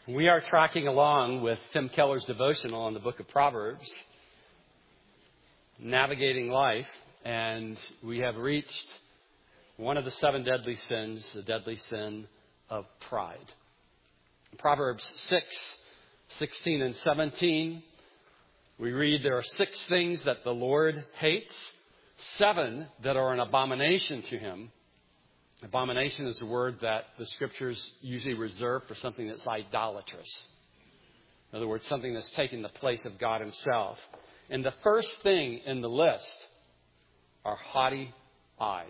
We are tracking along with Tim Keller's devotional on the book of Proverbs, Navigating Life, and we have reached one of the 7 deadly sins, the deadly sin of pride. In Proverbs 6:16 and 17, we read there are 6 things that the Lord hates, 7 that are an abomination to him. Abomination is a word that the Scriptures usually reserve for something that's idolatrous. In other words, something that's taken the place of God himself. And the first thing in the list are haughty eyes.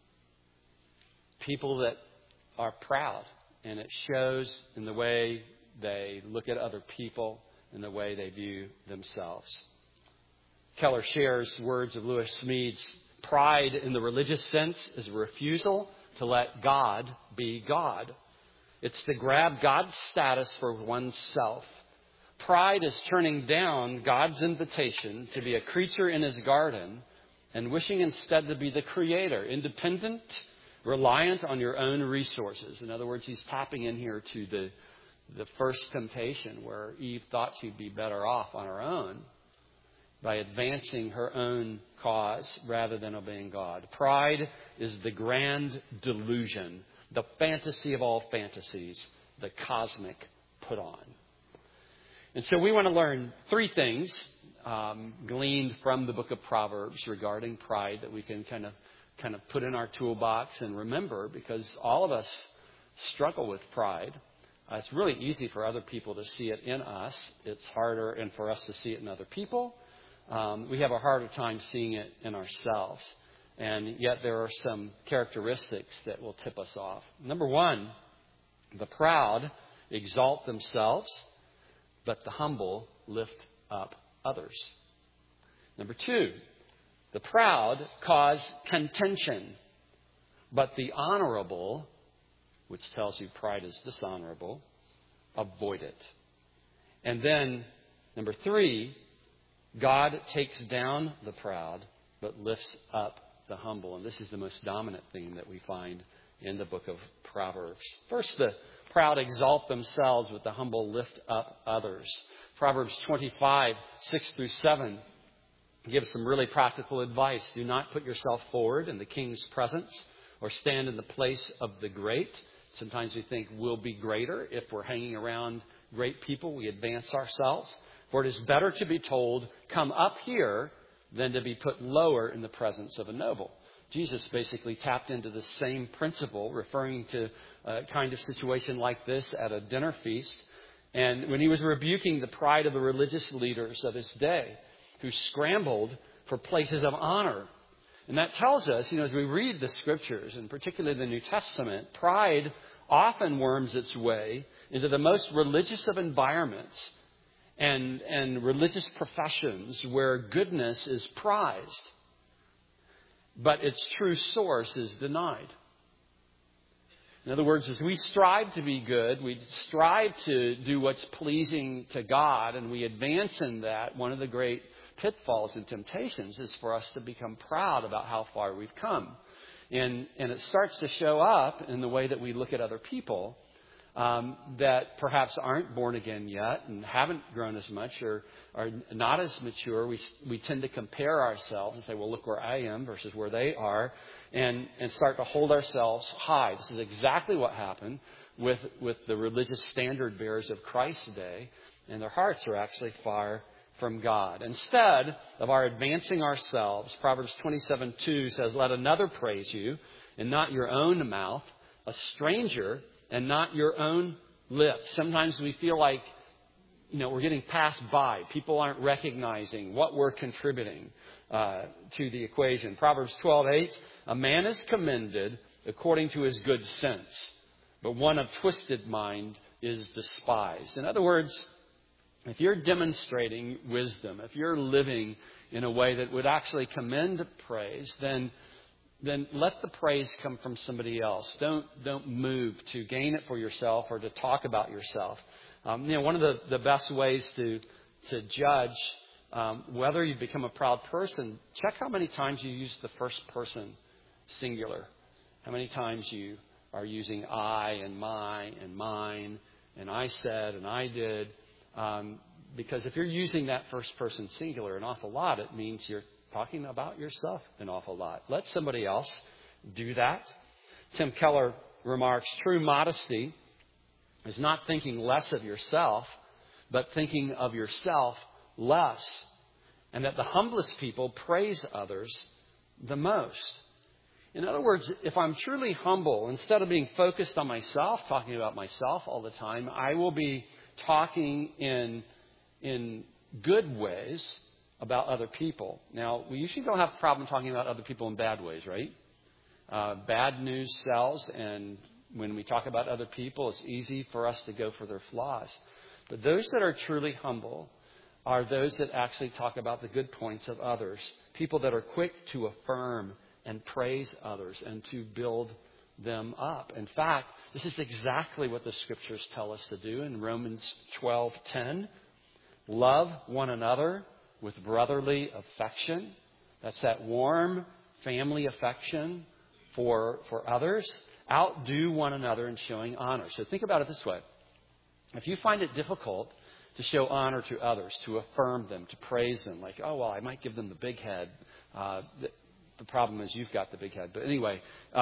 People that are proud. And it shows in the way they look at other people and the way they view themselves. Keller shares words of Lewis Smedes. Pride in the religious sense is a refusal to let God be God. It's to grab God's status for oneself. Pride is turning down God's invitation to be a creature in his garden and wishing instead to be the creator, independent, reliant on your own resources. In other words, he's tapping in here to the first temptation where Eve thought she'd be better off on her own by advancing her own cause rather than obeying God. Pride is the grand delusion, the fantasy of all fantasies, the cosmic put on. And so we want to learn 3 things gleaned from the book of Proverbs regarding pride that we can kind of put in our toolbox and remember, because all of us struggle with pride. It's really easy for other people to see it in us. It's harder and for us to see it in other people. We have a harder time seeing it in ourselves. And yet there are some characteristics that will tip us off. Number 1, the proud exalt themselves, but the humble lift up others. Number 2, the proud cause contention, but the honorable, which tells you pride is dishonorable, avoid it. And then number 3, God takes down the proud, but lifts up the humble. And this is the most dominant theme that we find in the book of Proverbs. First, the proud exalt themselves, but the humble lift up others. Proverbs 25:6-7 gives some really practical advice. Do not put yourself forward in the king's presence or stand in the place of the great. Sometimes we think we'll be greater if we're hanging around great people. We advance ourselves. For it is better to be told, come up here, than to be put lower in the presence of a noble. Jesus basically tapped into the same principle, referring to a kind of situation like this at a dinner feast. And when he was rebuking the pride of the religious leaders of his day, who scrambled for places of honor. And that tells us, as we read the Scriptures, and particularly the New Testament, pride often worms its way into the most religious of environments and religious professions where goodness is prized, but its true source is denied. In other words, as we strive to be good, we strive to do what's pleasing to God, and we advance in that, one of the great pitfalls and temptations is for us to become proud about how far we've come. And it starts to show up in the way that we look at other people that perhaps aren't born again yet and haven't grown as much or are not as mature. We tend to compare ourselves and say, well, look where I am versus where they are, and start to hold ourselves high. This is exactly what happened with the religious standard bearers of Christ's day, and their hearts are actually far from God. Instead of our advancing ourselves, Proverbs 27:2 says, let another praise you and not your own mouth, a stranger and not your own lips. Sometimes we feel like, we're getting passed by. People aren't recognizing what we're contributing to the equation. Proverbs 12:8, a man is commended according to his good sense, but one of twisted mind is despised. In other words, if you're demonstrating wisdom, if you're living in a way that would actually commend praise, then let the praise come from somebody else. Don't move to gain it for yourself or to talk about yourself. One of the best ways to judge whether you become a proud person, check how many times you use the first person singular. How many times you are using I and my and mine and I said and I did. Because if you're using that first person singular an awful lot, it means you're talking about yourself an awful lot. Let somebody else do that. Tim Keller remarks, true modesty is not thinking less of yourself, but thinking of yourself less. And that the humblest people praise others the most. In other words, if I'm truly humble, instead of being focused on myself, talking about myself all the time, I will be talking in good ways about other people. Now, we usually don't have a problem talking about other people in bad ways, right? Bad news sells, and when we talk about other people, it's easy for us to go for their flaws. But those that are truly humble are those that actually talk about the good points of others. People that are quick to affirm and praise others and to build them up. In fact, this is exactly what the Scriptures tell us to do in Romans 12:10. Love one another with brotherly affection. That's that warm family affection for others. Outdo one another in showing honor. So think about it this way. If you find it difficult to show honor to others, to affirm them, to praise them, like, oh, well, I might give them the big head. The problem is you've got the big head. But anyway,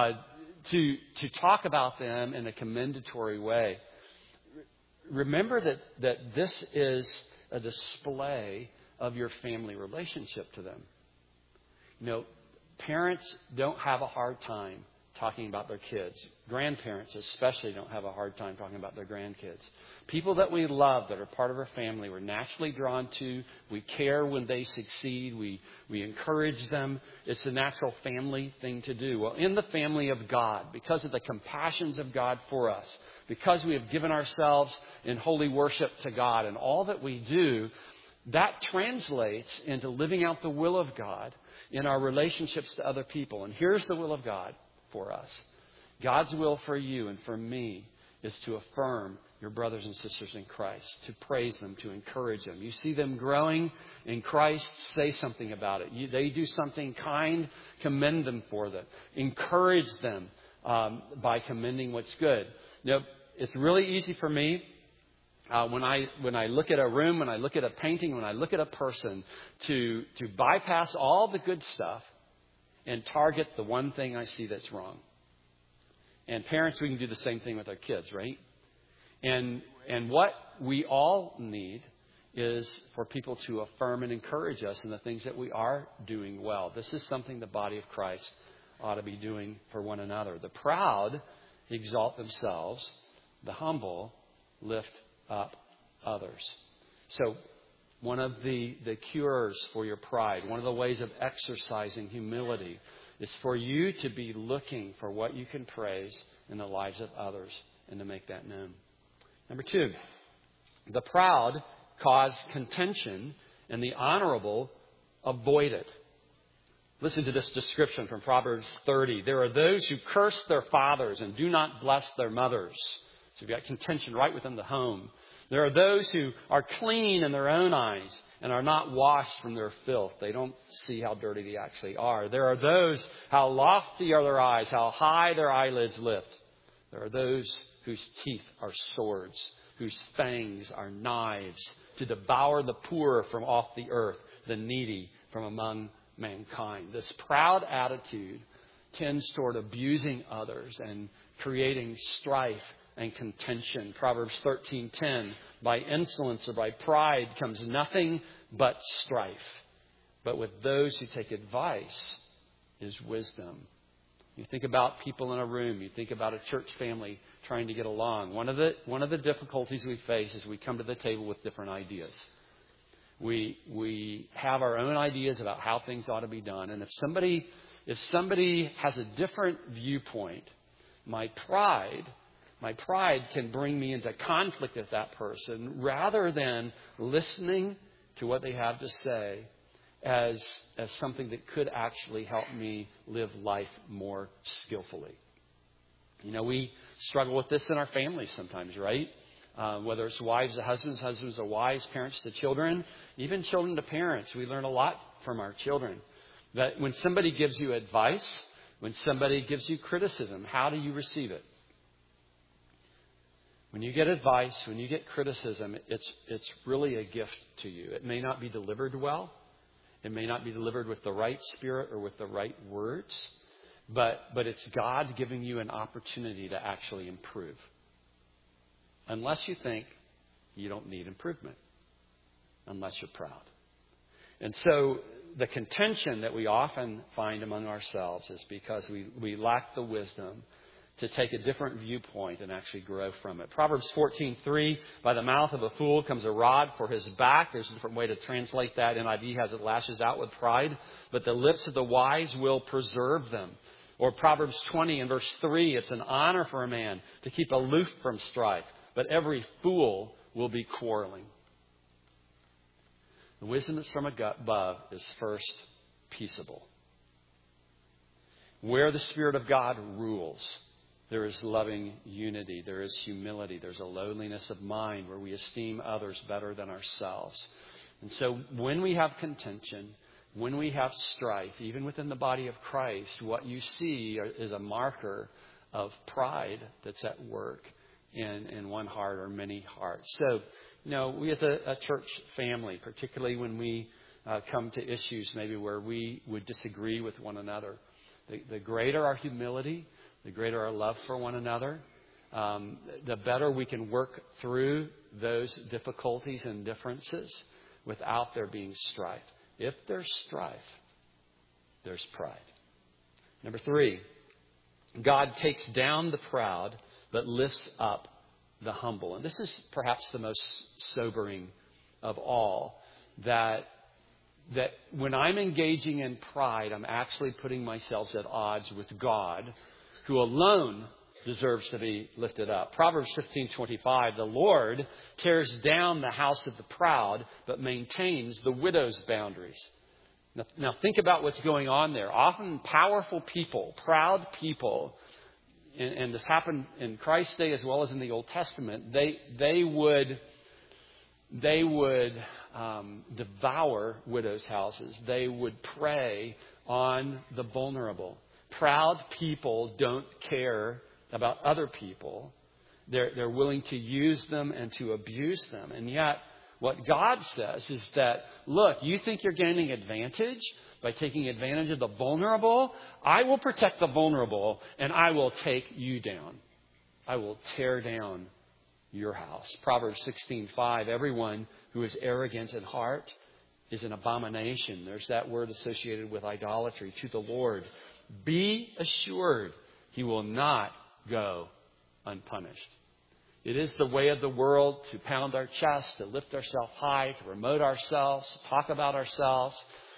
to talk about them in a commendatory way, remember that this is a display of your family relationship to them. You know, parents don't have a hard time talking about their kids. Grandparents especially don't have a hard time talking about their grandkids. People that we love, that are part of our family, we're naturally drawn to. We care when they succeed. We encourage them. It's a natural family thing to do. Well, in the family of God, because of the compassions of God for us, because we have given ourselves in holy worship to God and all that we do, that translates into living out the will of God in our relationships to other people. And here's the will of God for us. God's will for you and for me is to affirm your brothers and sisters in Christ, to praise them, to encourage them. You see them growing in Christ, say something about it. They do something kind, commend them for that. Encourage them by commending what's good. You know, it's really easy for me when I look at a room, when I look at a painting, when I look at a person, to bypass all the good stuff and target the one thing I see that's wrong. And parents, we can do the same thing with our kids, right? And what we all need is for people to affirm and encourage us in the things that we are doing well. This is something the body of Christ ought to be doing for one another. The proud exalt themselves. The humble lift up others. So one of the cures for your pride, one of the ways of exercising humility, is for you to be looking for what you can praise in the lives of others and to make that known. Number 2, the proud cause contention and the honorable avoid it. Listen to this description from Proverbs 30. There are those who curse their fathers and do not bless their mothers. So you've got contention right within the home. There are those who are clean in their own eyes and are not washed from their filth. They don't see how dirty they actually are. There are those, how lofty are their eyes, how high their eyelids lift. There are those whose teeth are swords, whose fangs are knives, to devour the poor from off the earth, the needy from among mankind. This proud attitude tends toward abusing others and creating strife and contention. Proverbs 13:10, by insolence or by pride comes nothing but strife. But with those who take advice is wisdom. You think about people in a room, you think about a church family trying to get along. One of the difficulties we face is we come to the table with different ideas. We have our own ideas about how things ought to be done. And if somebody has a different viewpoint, my pride can bring me into conflict with that person rather than listening to what they have to say as something that could actually help me live life more skillfully. You know, we struggle with this in our families sometimes, right? Whether it's wives to husbands, husbands to wives, parents to children, even children to parents. We learn a lot from our children. That when somebody gives you advice, when somebody gives you criticism, how do you receive it? When you get advice, when you get criticism, it's really a gift to you. It may not be delivered well. It may not be delivered with the right spirit or with the right words. But it's God giving you an opportunity to actually improve. Unless you think you don't need improvement. Unless you're proud. And so the contention that we often find among ourselves is because we lack the wisdom to take a different viewpoint and actually grow from it. Proverbs 14:3, by the mouth of a fool comes a rod for his back. There's a different way to translate that. NIV has it lashes out with pride. But the lips of the wise will preserve them. Or Proverbs 20 and verse 3, it's an honor for a man to keep aloof from strife. But every fool will be quarreling. The wisdom that's from above is first peaceable. Where the Spirit of God rules, there is loving unity. There is humility. There's a lowliness of mind where we esteem others better than ourselves. And so when we have contention, when we have strife, even within the body of Christ, what you see is a marker of pride that's at work in one heart or many hearts. So, we as a church family, particularly when we come to issues maybe where we would disagree with one another, the greater our humility, the greater our love for one another, the better we can work through those difficulties and differences without there being strife. If there's strife, there's pride. Number 3, God takes down the proud, but lifts up the humble. And this is perhaps the most sobering of all, that when I'm engaging in pride, I'm actually putting myself at odds with God, who alone deserves to be lifted up. Proverbs 15:25, the Lord tears down the house of the proud, but maintains the widow's boundaries. Now think about what's going on there. Often powerful people, proud people, and this happened in Christ's day as well as in the Old Testament, they would devour widows' houses. They would prey on the vulnerable. Proud people don't care about other people. They're willing to use them and to abuse them. And yet, what God says is that, look, you think you're gaining advantage by taking advantage of the vulnerable? I will protect the vulnerable, and I will take you down. I will tear down your house. Proverbs 16:5, everyone who is arrogant in heart is an abomination. There's that word associated with idolatry to the Lord. Be assured he will not go unpunished. It is the way of the world to pound our chest, to lift ourselves high, to promote ourselves, to talk about ourselves.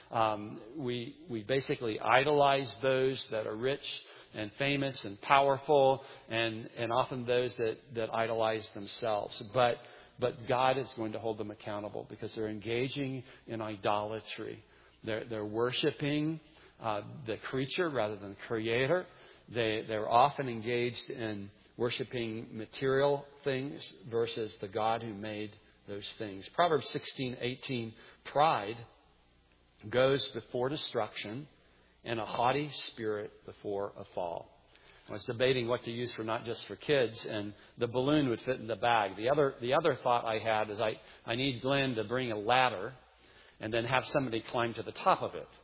We basically idolize those that are rich and famous and powerful, and often those that idolize themselves. But God is going to hold them accountable because they're engaging in idolatry. They're worshiping the creature rather than the creator. They're often engaged in worshiping material things versus the God who made those things. Proverbs 16:18, pride goes before destruction and a haughty spirit before a fall. I was debating what to use for not just for kids, and the balloon would fit in the bag. The other thought I had is I need Glenn to bring a ladder and then have somebody climb to the top of it.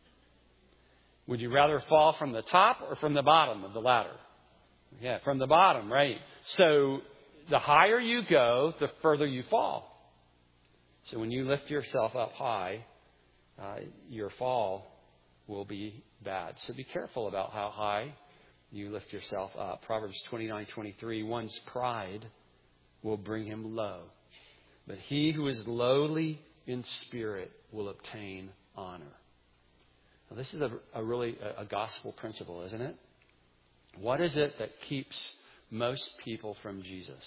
Would you rather fall from the top or from the bottom of the ladder? Yeah, from the bottom, right? So the higher you go, the further you fall. So when you lift yourself up high, your fall will be bad. So be careful about how high you lift yourself up. Proverbs 29:23, one's pride will bring him low, but he who is lowly in spirit will obtain honor. Now, this is a really gospel principle, isn't it? What is it that keeps most people from Jesus?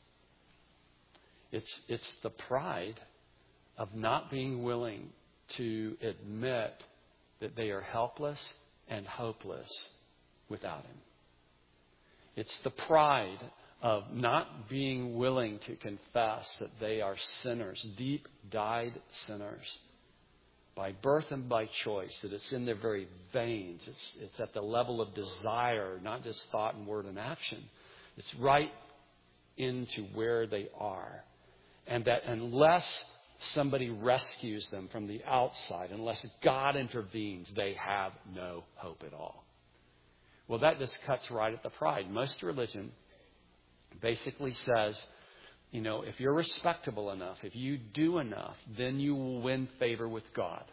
It's the pride of not being willing to admit that they are helpless and hopeless without Him. It's the pride of not being willing to confess that they are sinners, deep-dyed sinners, by birth and by choice, that it's in their very veins. It's at the level of desire, not just thought and word and action. It's right into where they are. And that unless somebody rescues them from the outside, unless God intervenes, they have no hope at all. Well, that just cuts right at the pride. Most religion basically says, if you're respectable enough, if you do enough, then you will win favor with God.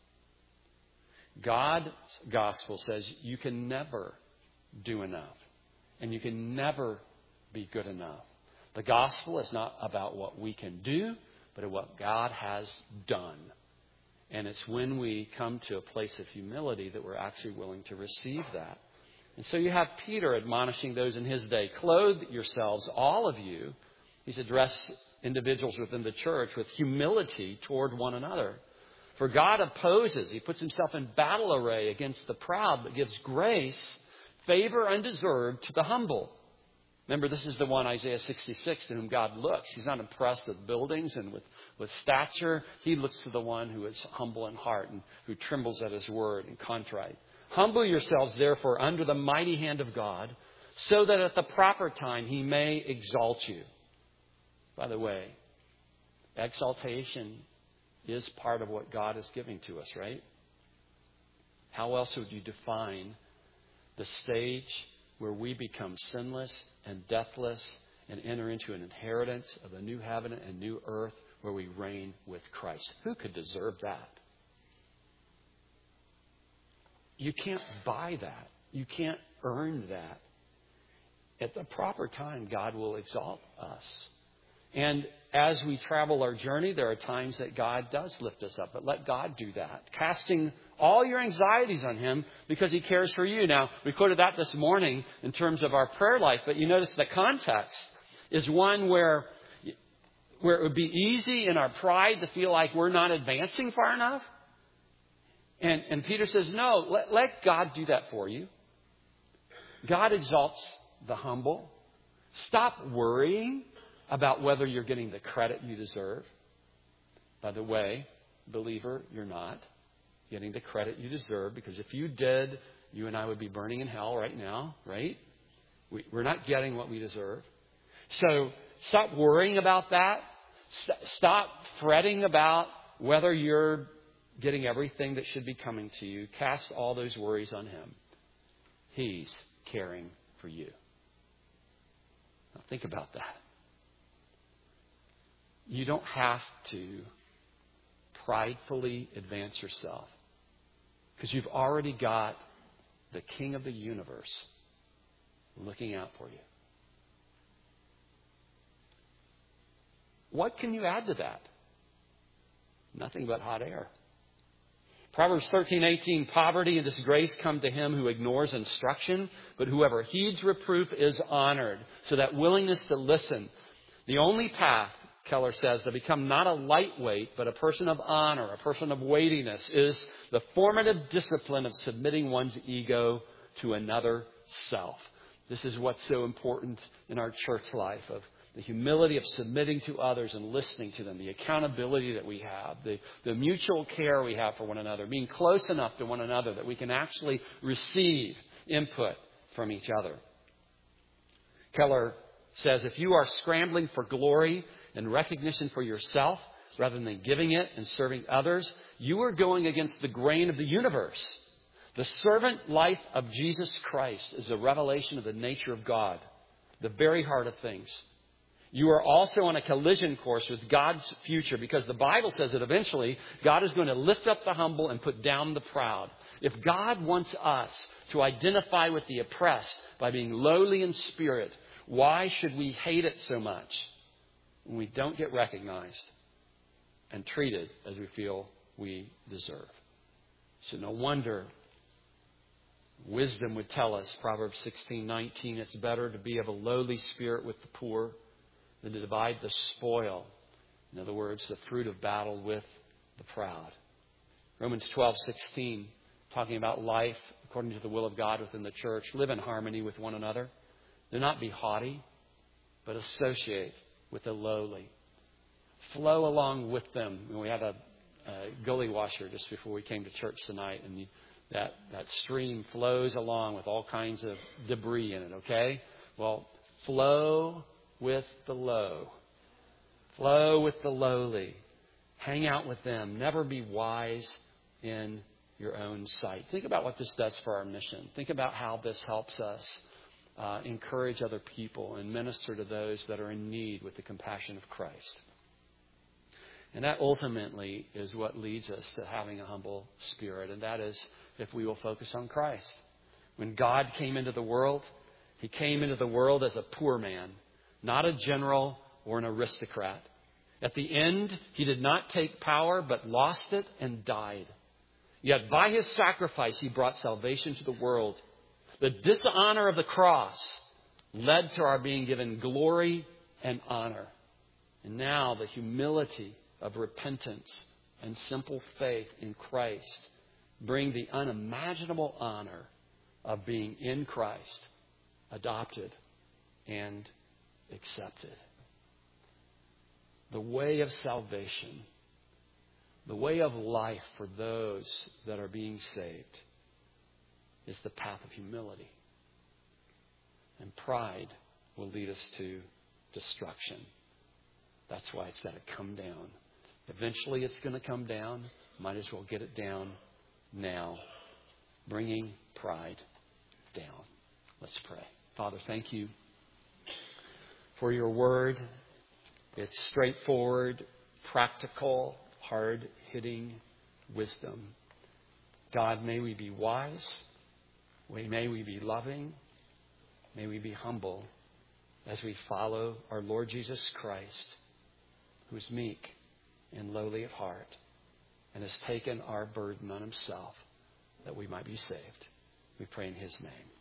God's gospel says you can never do enough, and you can never be good enough. The gospel is not about what we can do, but what God has done. And it's when we come to a place of humility that we're actually willing to receive that. And so you have Peter admonishing those in his day, clothe yourselves, all of you. He's addressed individuals within the church with humility toward one another. For God opposes, he puts himself in battle array against the proud, but gives grace, favor undeserved to the humble. Remember, this is the one, Isaiah 66, to whom God looks. He's not impressed with buildings and with stature. He looks to the one who is humble in heart and who trembles at his word and contrite. Humble yourselves, therefore, under the mighty hand of God, so that at the proper time he may exalt you. By the way, exaltation is part of what God is giving to us, right? How else would you define the stage where we become sinless and deathless and enter into an inheritance of a new heaven and new earth where we reign with Christ? Who could deserve that? You can't buy that. You can't earn that. At the proper time, God will exalt us. And as we travel our journey, there are times that God does lift us up. But let God do that. Casting all your anxieties on him because he cares for you. Now, we quoted that this morning in terms of our prayer life. But you notice the context is one where it would be easy in our pride to feel like we're not advancing far enough. And Peter says, no, let God do that for you. God exalts the humble. Stop worrying about whether you're getting the credit you deserve. By the way, believer, you're not getting the credit you deserve, because if you did, you and I would be burning in hell right now, right? We're not getting what we deserve. So stop worrying about that. Stop fretting about whether you're getting everything that should be coming to you. Cast all those worries on him. He's caring for you. Now think about that. You don't have to pridefully advance yourself, because you've already got the King of the universe looking out for you. What can you add to that? Nothing but hot air. Proverbs 13:18, poverty and disgrace come to him who ignores instruction, but whoever heeds reproof is honored. So that willingness to listen, the only path, Keller says, to become not a lightweight, but a person of honor, a person of weightiness, is the formative discipline of submitting one's ego to another self. This is what's so important in our church life, of the humility of submitting to others and listening to them, the accountability that we have, the mutual care we have for one another, being close enough to one another that we can actually receive input from each other. Keller says, if you are scrambling for glory and recognition for yourself rather than giving it and serving others, you are going against the grain of the universe. The servant life of Jesus Christ is a revelation of the nature of God, the very heart of things. You are also on a collision course with God's future, because the Bible says that eventually God is going to lift up the humble and put down the proud. If God wants us to identify with the oppressed by being lowly in spirit, why should we hate it so much when we don't get recognized and treated as we feel we deserve? So no wonder wisdom would tell us, Proverbs 16:19, it's better to be of a lowly spirit with the poor than to divide the spoil. In other words, the fruit of battle with the proud. Romans 12:16, talking about life according to the will of God within the church. Live in harmony with one another. Do not be haughty, but associate with the lowly. Flow along with them. We had a gully washer just before we came to church tonight, and that stream flows along with all kinds of debris in it, okay? Well, flow with the low. Flow with the lowly. Hang out with them. Never be wise in your own sight. Think about what this does for our mission. Think about how this helps us encourage other people and minister to those that are in need with the compassion of Christ. And that ultimately is what leads us to having a humble spirit. And that is if we will focus on Christ. When God came into the world, He came into the world as a poor man, not a general or an aristocrat. At the end, He did not take power, but lost it and died. Yet by His sacrifice, He brought salvation to the world. The dishonor of the cross led to our being given glory and honor. And now the humility of repentance and simple faith in Christ bring the unimaginable honor of being in Christ, adopted and accepted. The way of salvation, the way of life for those that are being saved, is the path of humility. And pride will lead us to destruction. That's why it's got to come down. Eventually it's going to come down. Might as well get it down now. Bringing pride down. Let's pray. Father, thank You for Your word. It's straightforward, practical, hard-hitting wisdom. God, may we be wise. May we be loving. May we be humble as we follow our Lord Jesus Christ, who is meek and lowly of heart and has taken our burden on Himself that we might be saved. We pray in His name.